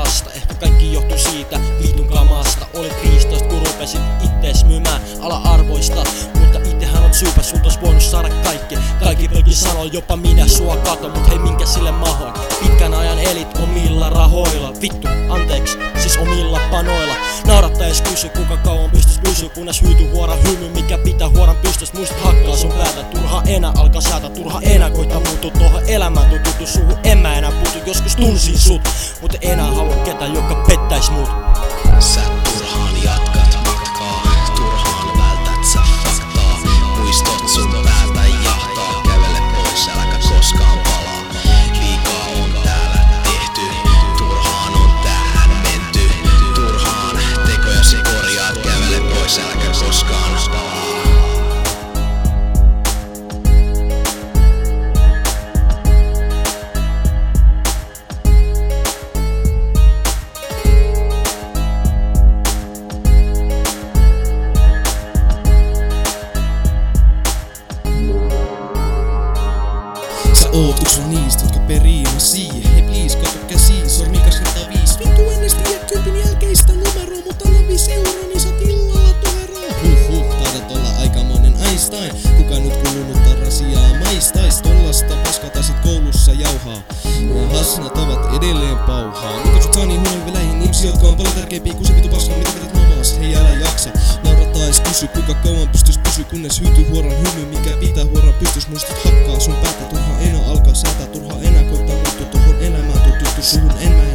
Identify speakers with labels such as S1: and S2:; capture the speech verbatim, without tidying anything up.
S1: lasta. Ehkä kaikki johtuu siitä vitun kamasta. Olit viisitoista kun rupesit ittees myymään ala-arvoista, mutta itsehän oot syypä, sut ois voinut saada kaikki. Kaikki pelkin sanoo, jopa minä sua katon, mut hei minkä sille mahoin. Pitkän ajan elit omilla rahoilla, vittu, anteeksi, siis omilla panoilla. Nauratta ees kysy, kuka kauan pystys pysyy, kunnes hyytyy huoran hymy, mikä pitää huoran pystystä. Muistat hakkaa sun päätä, turha enää alkaa säätä, turha enää koittaa muuttua tohon elämään tututtu suhun. En mä enää puutu, joskus tunsin sut, mutta enää halua ketään, joka pettäis mut.
S2: Sä turhaan jatkat matkaa, turhaan vältät sä faktaa. Muistot sun päältä jahtaa, kävele pois, äläkä koskaan palaa. Liikaa on täällä tehty, turhaan on tähän menty. Turhaan tekojasi korjaat, kävele pois, äläkä koskaan palaa.
S3: Oot yks on niistä, jotka perii mä siihen. Hei please, kato käsiin, sormikas kertaa viis. Vittu ennäs tiedä kympin jälkeistä numeroa, mutta anna viis euroa, niin saat illalla toheroa. Huh huh, taidat olla aikamoinen Einstein. Kuka nyt kulunutta rasiaa maistais? Tollasta paskataisit koulussa jauhaa. Ja hasnat ovat edelleen pauhaa. Mikä sut saa niin huonon veläihin ihmisiä, jotka on paljon tärkeimpiä kuin se vitu paskaa, mitä vedät namas. Hei älä jaksa, naurattais kysy, kuka kauan pystys pysy, kunnes hyytyy huoran hymy, mikä pitää huoran pystys. Muistat hakkaa sun päätä, turha enää alkaa säätää, turha enää koittaa muuttua tohon elämään tututtu suhun. En mä